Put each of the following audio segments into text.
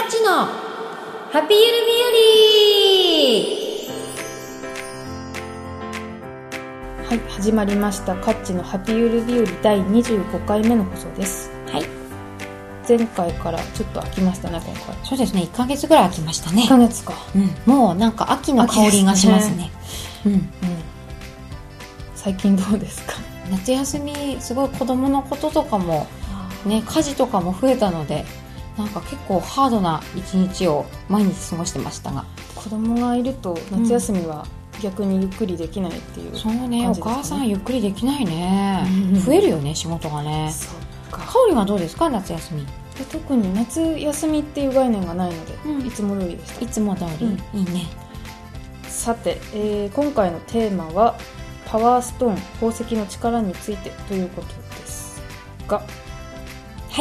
ッチのハッピーゆる日和。 はい、始まりましたカッチのハッピーゆる日和第25回目の放送です。 はい、 前回からちょっと空きましたね。今回そうですね、1ヶ月ぐらい空きましたね。 1ヶ月か、 もうなんか秋の香りがしますね。 最近どうですか？ 夏休みすごい子供のこととかもね、家事とかも増えたので、なんか結構ハードな一日を毎日過ごしてましたが、 子供がいると夏休みは逆にゆっくりできないっていう感じですかね。 そうね、お母さんゆっくりできないね、増えるよね、仕事がね。 そうか。 香りはどうですか、夏休み？ 特に夏休みっていう概念がないので、いつも通りでした。 いつも通り、いいね。 さて、今回のテーマはパワーストーン、宝石の力についてということですが、 はい、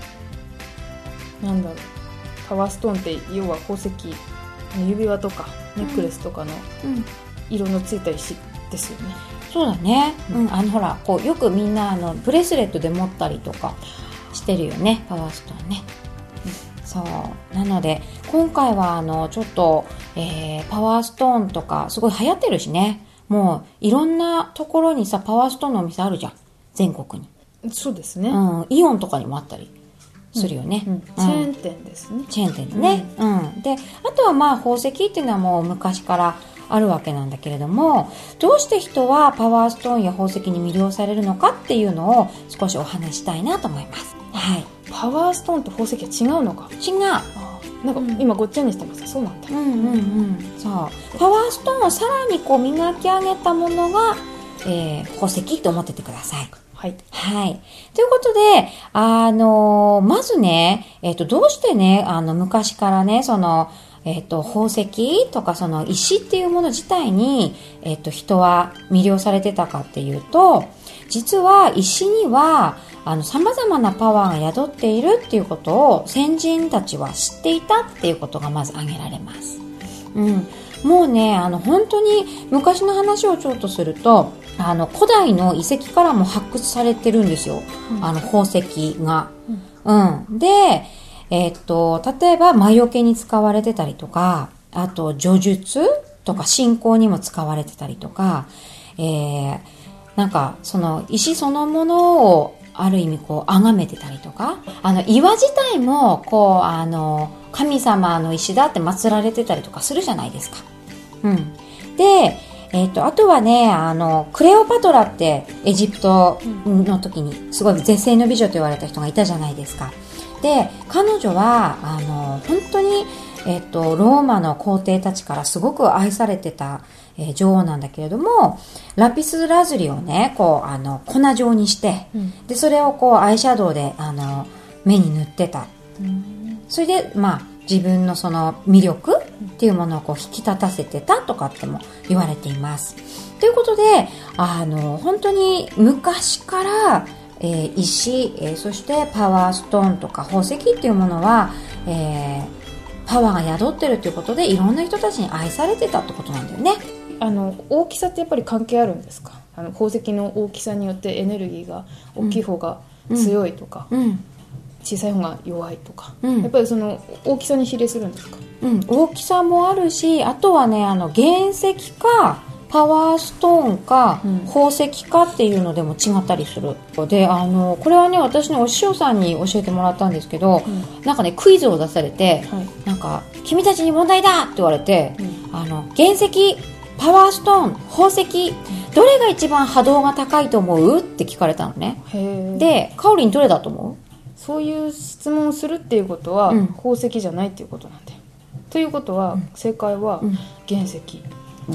なんだろう、パワーストーンって要は宝石、指輪とかネックレスとかの色のついた石ですよね。 そうだね、ほらこうよくみんなブレスレットで持ったりとかしてるよね、パワーストーンね。そうなので今回はちょっと、パワーストーンとかすごい流行ってるしね。もういろんなところにさ、パワーストーンのお店あるじゃん、全国に。 そうですね、 イオンとかにもあったりするよね、 チェーン店ですね。 チェーン店でね、であとはまあ宝石っていうのはもう昔からあるわけなんだけれども、どうして人はパワーストーンや宝石に魅了されるのかっていうのを少しお話したいなと思います。はい。 パワーストーンと宝石は違うのか？ 違う。 なんか今ごっちゃにしてます。そうなんだ。 そうパワーストーンをさらにこう磨き上げたものが、宝石と思っててください。 はい。 ということで、まずね、どうしてね、昔からね、宝石とかその石っていうもの自体に、人は魅了されてたかっていうと、実は石には、様々なパワーが宿っているっていうことを先人たちは知っていたっていうことがまず挙げられます。もうね、本当に昔の話をちょっとすると、古代の遺跡からも発掘されてるんですよ。宝石が。で、例えば魔除けに使われてたりとか、あと呪術とか信仰にも使われてたりとか、なんかその石そのものをある意味こう崇めてたりとか、岩自体もこう神様の石だって祀られてたりとかするじゃないですか。で、あとはね、クレオパトラってエジプトの時にすごい絶世の美女と言われた人がいたじゃないですか。で、彼女は本当にローマの皇帝たちからすごく愛されてた、女王なんだけれども、ラピスラズリをね、こう粉状にして、でそれをこうアイシャドウで目に塗ってた。それでまあ自分のその魅力っていうものをこう引き立たせてたとかっても言われています。ということで本当に昔から石、そしてパワーストーンとか宝石っていうものは、パワーが宿ってるということでいろんな人たちに愛されてたってことなんだよね。 大きさってやっぱり関係あるんですか？宝石の大きさによってエネルギーが大きい方が強いとか、小さい方が弱いとか、やっぱりその大きさに比例するんですか？ 大きさもあるし、あとはね、原石かパワーストーンか、宝石かっていうのでも違ったりする。で、これはね、私のお師匠さんに教えてもらったんですけど、なんかね、クイズを出されて、なんか、君たちに問題だって言われて、原石、パワーストーン、宝石、どれが一番波動が高いと思うって聞かれたのね。で、カオリンどれだと思う？ そういう質問をするっていうことは、宝石じゃないっていうことなんで。ということは、正解は原石。 違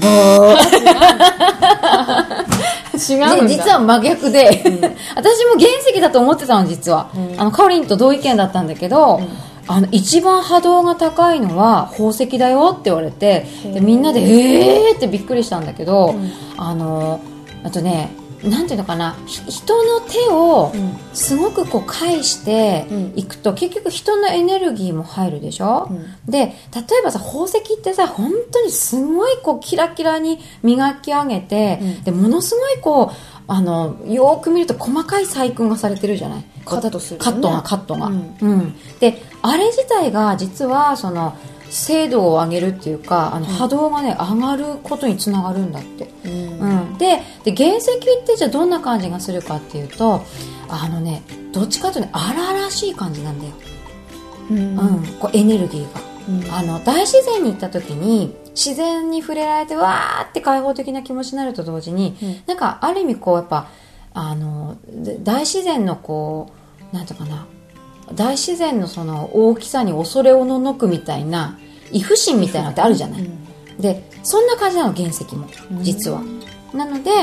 うんだ。実は真逆で、私も原石だと思ってたの、実は。カオリンと同意見だったんだけど、一番波動が高いのは宝石だよって言われて、でみんなでってびっくりしたんだけど、あとね、なんていうのかな、人の手をすごくこう返していくと、結局人のエネルギーも入るでしょ、で、例えばさ、宝石ってさ、本当にすごいこうキラキラに磨き上げて、でものすごいこうよく見ると細かい細工がされてるじゃない。 カットする、ね、 カットが、であれ自体が実はその精度を上げるっていうか波動がね上がることにつながるんだって、で原石ってじゃあどんな感じがするかっていうとどっちかというと荒々しい感じなんだよ、こうエネルギーが、大自然に行った時に自然に触れられてわーって開放的な気持ちになると同時に、なんかある意味こうやっぱ大自然のこうなんていうかな、大自然のその大きさに恐れおののくみたいな畏怖心みたいなのってあるじゃない、でそんな感じなの原石も実は、なので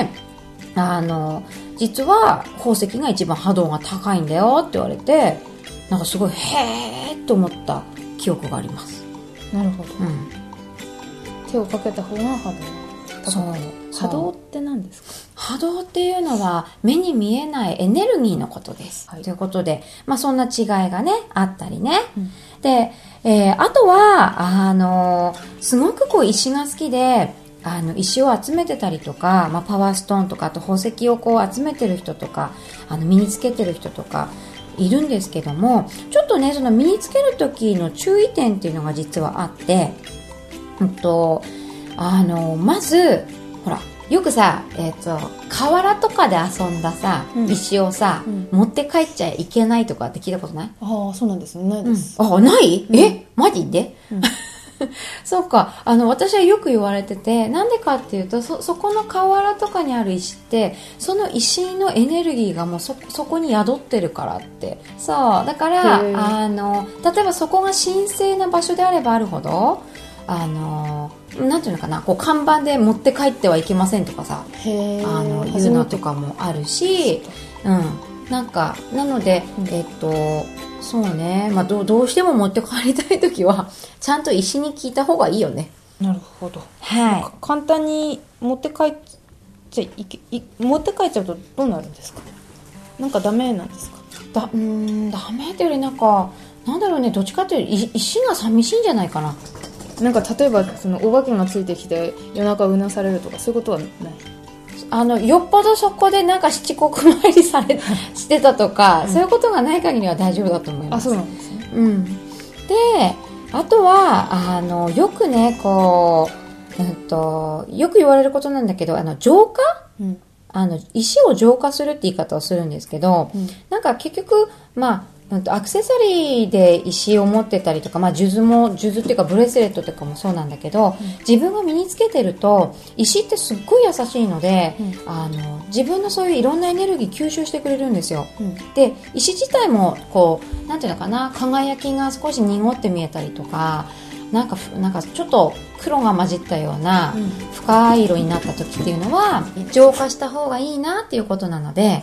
実は宝石が一番波動が高いんだよって言われて、なんかすごいへーと思った記憶があります。 なるほど、手をかけた方が波動。波動って何ですか？ 波動っていうのは目に見えないエネルギーのことです、ということで、そんな違いがねあったりね、で、あとはすごくこう石が好きで石を集めてたりとか、パワーストーンとかあと宝石をこう集めてる人とか身につけてる人とかいるんですけども、ちょっとねその身につける時の注意点っていうのが実はあって、まずほらよくさ、河原とかで遊んださ、石をさ、持って帰っちゃいけないとかって聞いたことない？ ああ、そうなんですね。ないです。 ない？マジで？そうか、私はよく言われてて、なんでかっていうとそこの河原とかにある石ってその石のエネルギーがもうそこに宿ってるからって。そうだから例えばそこが神聖な場所であればあるほどなんていうのかな、こう看板で持って帰ってはいけませんとかさ、いうのとかもあるし、なんかなので、そうね、どうしても持って帰りたいときはちゃんと石に聞いた方がいいよね。 なるほど。 はい。 簡単に持って帰っちゃうとどうなるんですか？なんかダメなんですか？ ダメってよりなんかなんだろうね、どっちかというと石が寂しいんじゃないかな。 なんか例えばそのお化けがついてきて夜中うなされるとかそういうことはない？ よっぽどそこでなんか七国参りしてたとか、そういうことがない限りは大丈夫だと思います。 あ、そうなんですね。 で、あとはよくねこう、よく言われることなんだけど浄化、石を浄化するって言い方をするんですけど、なんか結局アクセサリーで石を持ってたりとか、数珠っていうかブレスレットとかもそうなんだけど、自分が身につけてると石ってすっごい優しいので、自分のそういういろんなエネルギー吸収してくれるんですよ、で石自体もこうなんていうのかな、輝きが少し濁って見えたりとか、なんかちょっと黒が混じったような深い色になった時っていうのは浄化した方がいいなっていうことなので、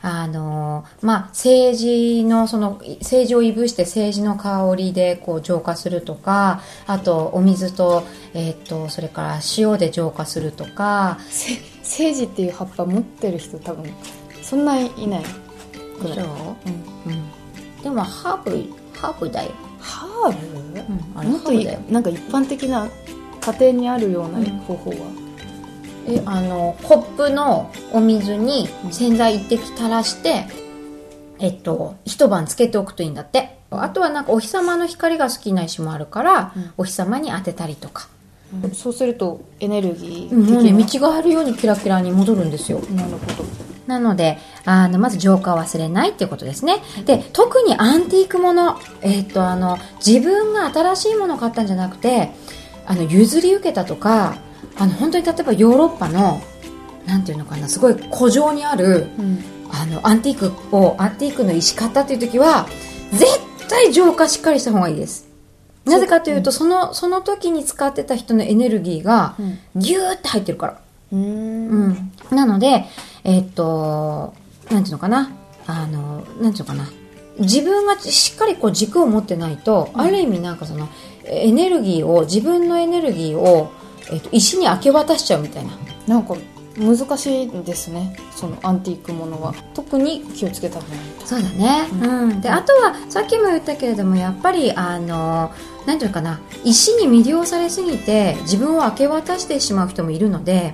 セージをいぶしてセージの香りでこう浄化するとか、あとお水とそれから塩で浄化するとか。 セージっていう葉っぱ持ってる人多分そんないないぐらい。 でもハーブだよ。 ハーブ？もっとなんか一般的な家庭にあるような方法は、 コップのお水に洗剤一滴垂らして、一晩つけておくといいんだって。あとはなんかお日様の光が好きな石もあるから、お日様に当てたりとか、 そうするとエネルギーもうね、道があるようにキラキラに戻るんですよ。 なるほど。 なのでまず浄化を忘れないっていうことですね。で特にアンティークもの、自分が新しいものを買ったんじゃなくて譲り受けたとか、本当に例えばヨーロッパのなんていうのかな、すごい古城にある、アンティークの石買ったっていう時は絶対浄化しっかりした方がいいです。なぜかというとその時に使ってた人のエネルギーがギューって入ってるから。なのでなんていうのかな、なんていうのかな、自分がしっかりこう軸を持ってないと、ある意味なんかそのエネルギーを、自分のエネルギーを、石に明け渡しちゃうみたいな。 なんか難しいですね、そのアンティークものは。特に気をつけた方がいい。 そうだね。であとはさっきも言ったけれども、やっぱりなんていうのかな、石に魅了されすぎて自分を明け渡してしまう人もいるので、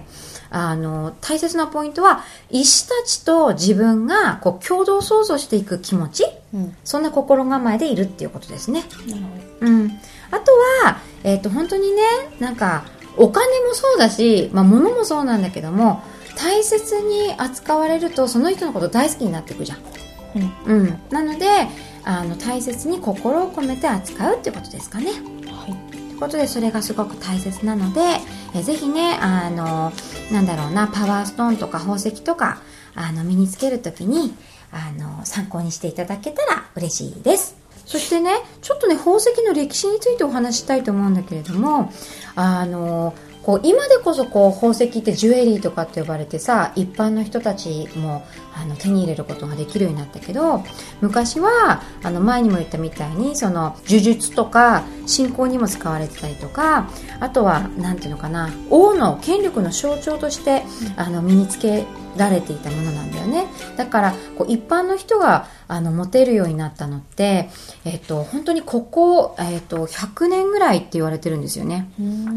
大切なポイントは、石たちと自分がこう共同創造していく気持ち、そんな心構えでいるっていうことですね。 なるほど。 あとは、本当にね、なんかお金もそうだし、物もそうなんだけども、大切に扱われるとその人のこと大好きになっていくじゃん。なので大切に心を込めて扱うっていうことですかね。ということで、それがすごく大切なので、ぜひね、なんだろうな、パワーストーンとか宝石とか身につけるときに参考にしていただけたら嬉しいです。そしてね、ちょっとね、宝石の歴史についてお話ししたいと思うんだけれども、こう今でこそこう宝石ってジュエリーとかって呼ばれてさ、一般の人たちも手に入れることができるようになったけど、昔は前にも言ったみたいに、その呪術とか信仰にも使われてたりとか、あとはなんていうのかな、王の権力の象徴として身につけられていたものなんだよね。だからこう一般の人が持てるようになったのって、本当にここ、100年ぐらいって言われてるんですよね。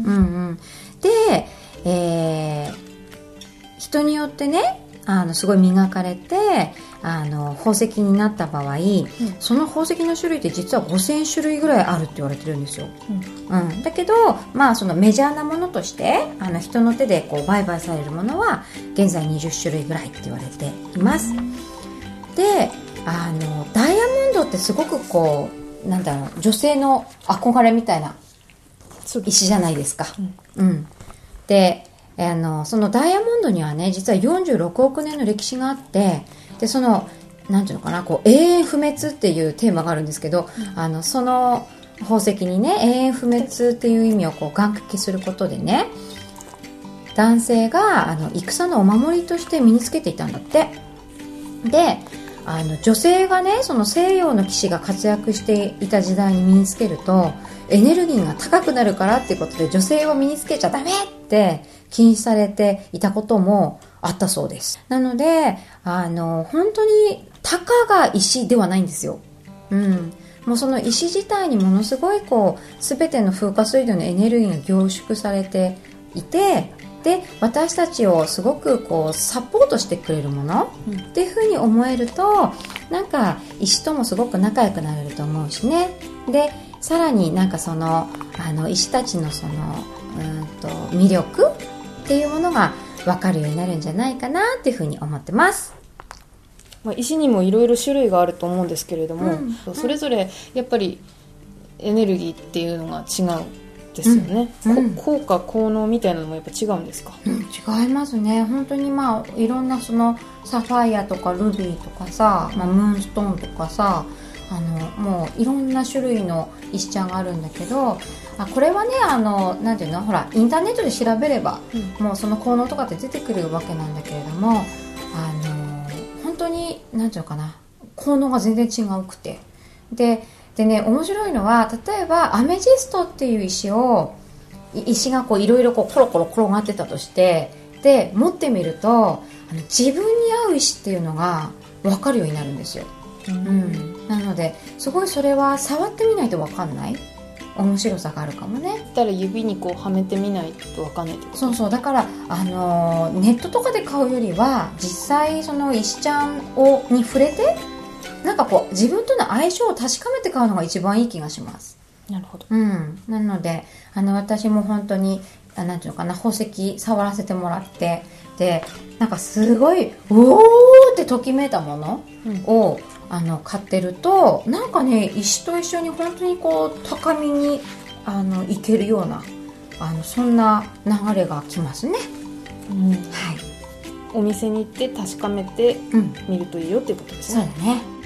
で、人によってね、すごい磨かれて宝石になった場合、その宝石の種類って実は5000種類ぐらいあるって言われてるんですよ。だけど、そのメジャーなものとして人の手でこう売買されるものは現在20種類ぐらいって言われています。で、ダイヤモンドってすごくこう、なんだろう、女性の憧れみたいな石じゃないですか。で、そのダイヤモンドにはね、実は46億年の歴史があって、で、そのなんていうのかな、こう永遠不滅っていうテーマがあるんですけど、その宝石にね、永遠不滅っていう意味をこう願掛けすることでね、男性が戦のお守りとして身につけていたんだって。で、女性がね、その西洋の騎士が活躍していた時代に身につけるとエネルギーが高くなるからっていうことで、女性は身につけちゃダメって禁止されていたこともあったそうです。なので本当にたかが石ではないんですよ。もうその石自体にものすごいこう全ての風化水道のエネルギーが凝縮されていて、で、私たちをすごくこうサポートしてくれるもの、っていう風に思えると、なんか石ともすごく仲良くなれると思うしね。で、さらになんかその石たちのその魅力っていうものが分かるようになるんじゃないかなっていう風に思ってます。 石にもいろいろ種類があると思うんですけれども、それぞれやっぱりエネルギーっていうのが違うですよね。効果効能みたいなのもやっぱ違うんですか？ 違いますね。本当にいろんなそのサファイアとかルビーとかさ、ムーンストーンとかさ、もういろんな種類の石ちゃんがあるんだけど、これはね、なんていうの、ほらインターネットで調べれば、もうその効能とかって出てくるわけなんだけれども、本当になんていうのかな、効能が全然違うくて、でね、面白いのは、例えばアメジストっていう石がこういろいろこうコロコロ転がってたとして、で持ってみると自分に合う石っていうのが分かるようになるんですよ。なのですごいそれは触ってみないと分かんない面白さがあるかもね。 だから指にこうはめてみないと分かんないってこと？ そうだからネットとかで買うよりは、実際その石ちゃんに触れて、なんかこう自分との相性を確かめて買うのが一番いい気がします。 なるほど。 なので私も本当になんていうのかな、宝石触らせてもらって、でなんかすごいおーってときめいたものを、買ってると、なんかね、石と一緒に本当にこう高みに行けるようなそんな流れがきますね。はい。 お店に行って確かめてみるといいよっていうことですね。 そうだね。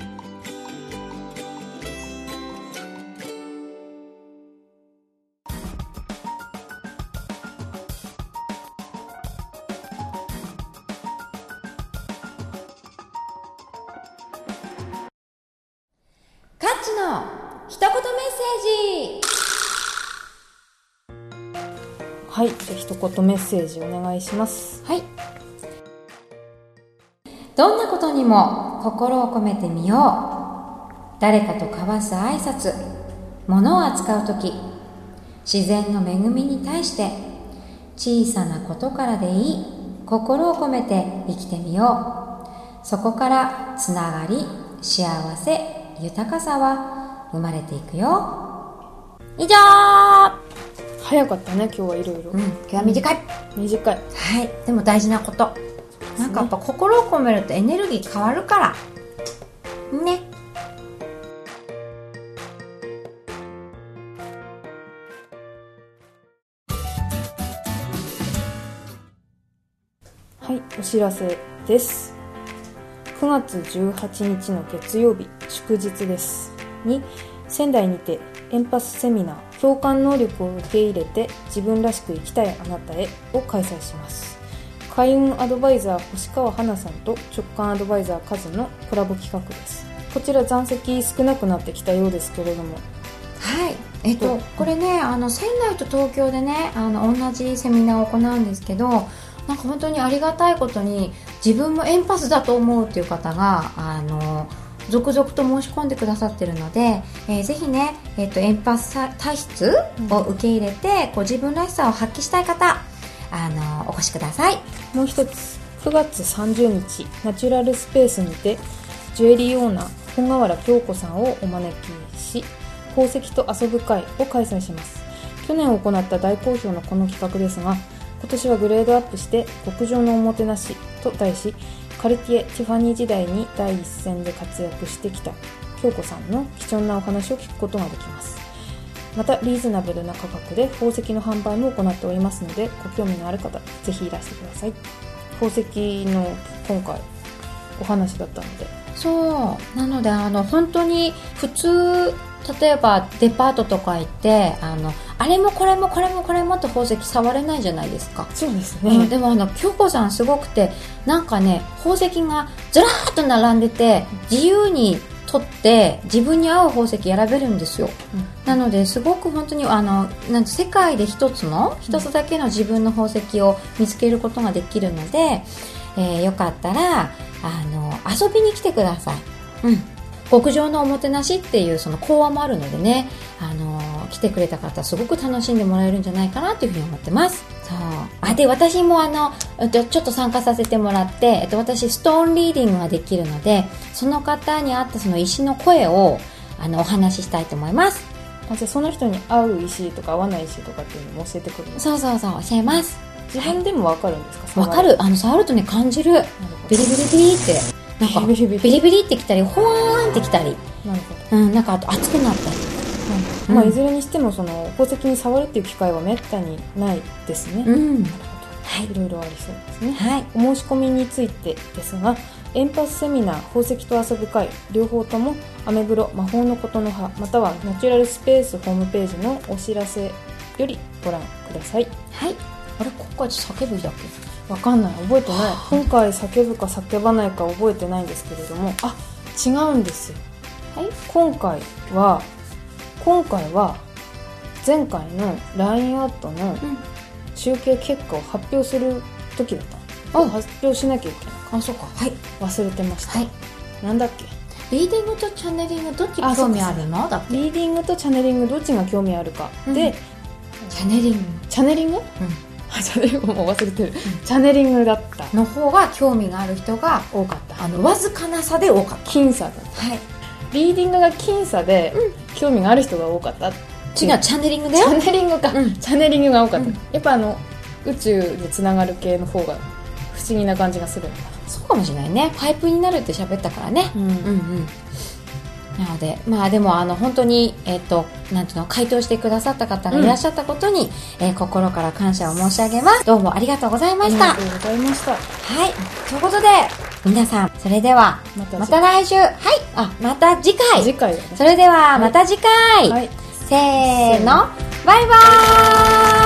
カッチの一言メッセージ。 はい、じゃあ一言メッセージお願いします。 はい。どんなことにも心を込めてみよう。誰かと交わす挨拶、物を扱うとき、自然の恵みに対して小さなことからでいい心を込めて生きてみよう。そこからつながり、幸せ、豊かさは生まれていくよ。以上。 早かったね、今日はいろいろ。 今日は短い。 短い。 はい。でも大事なこと。なんかやっぱ心を込めるとエネルギー変わるからね。 はい、お知らせです。9月18日の月曜日、祝日ですに、仙台にてエンパスセミナー、共感能力を受け入れて自分らしく生きたいあなたへを開催します。開運アドバイザー星川花さんと直感アドバイザーカズのコラボ企画です。こちら残席少なくなってきたようですけれども、 はい、これね、仙台と東京でね、同じセミナーを行うんですけど、なんか本当にありがたいことに自分もエンパスだと思うっていう方が続々と申し込んでくださってるので、ぜひね、エンパス体質を受け入れて、こう自分らしさを発揮したい方、お越しください。 もう一つ、9月30日ナチュラルスペースにてジュエリーオーナー本河原京子さんをお招きし、宝石と遊ぶ会を開催します。去年行った大好評のこの企画ですが、今年はグレードアップして極上のおもてなしと題し、カルティエ・ティファニー時代に第一線で活躍してきた京子さんの貴重なお話を聞くことができます。またリーズナブルな価格で宝石の販売も行っておりますので、ご興味のある方ぜひいらしてください。宝石の今回お話だったので、 そうなので本当に普通、例えばデパートとか行ってあれもこれもこれもこれもって宝石触れないじゃないですか。 そうですね、 でも京子さんすごくて、なんかね、宝石がずらーっと並んでて自由に取って自分に合う宝石選べるんですよ、なのですごく本当になん世界で一つだけの自分の宝石を見つけることができるので、よかったら遊びに来てください。極上のおもてなしっていうその講話もあるのでね、来てくれた方すごく楽しんでもらえるんじゃないかなというふうに思ってます。そうで、私もちょっと参加させてもらって、私ストーンリーディングができるので、その方に合ったその石の声をお話ししたいと思います。 じゃあその人に合う石とか合わない石とかっていうのも教えてくれる？ そう教えます。 自分でも分かるんですか？ 分かる。触るとね、感じる。ビリビリビリってなんかビリビリってきたり、ホワーンってきたり、 なるほど、 なんかあと熱くなったり、 いずれにしてもその宝石に触るっていう機会はめったにないですね。なるほど、はい、いろいろありそうですね。はい、お申し込みについてですが、エンパスセミナー、宝石と遊ぶ会両方ともアメブロ魔法のことの葉またはナチュラルスペースホームページのお知らせよりご覧ください。 はい。あれ、今回叫ぶだっけ？ わかんない、覚えてない。今回叫ぶか叫ばないか覚えてないんですけれども、違うんですよ。はい、今回は前回の LINE アットの集計結果を発表する時だった。発表しなきゃいけない。 そうか。はい。 忘れてました。はい。なんだっけ？ リーディングとチャネリングどっちが興味あるの？だって。 リーディングとチャネリングどっちが興味あるか。で、 チャネリング。 チャネリング？チャネリングもう忘れてる。チャネリングだったの方が興味がある人が多かった。わずかな差で多かった。 僅差だった。はい。リーディングが僅差で興味がある人が多かった。 違う、チャネリングだよ。 チャネリングか。チャネリングが多かった。やっぱ宇宙につながる系の方が不思議な感じがするのかな。 そうかもしれないね。パイプになるって喋ったからね。なので、でも本当になんていうの、回答してくださった方がいらっしゃったことに、心から感謝を申し上げます。どうもありがとうございました。 ありがとうございました。 はい。ということで皆さん、それではまた来週、また次回。 次回だね。 それではまた次回。はい、せーの、バイバーイ。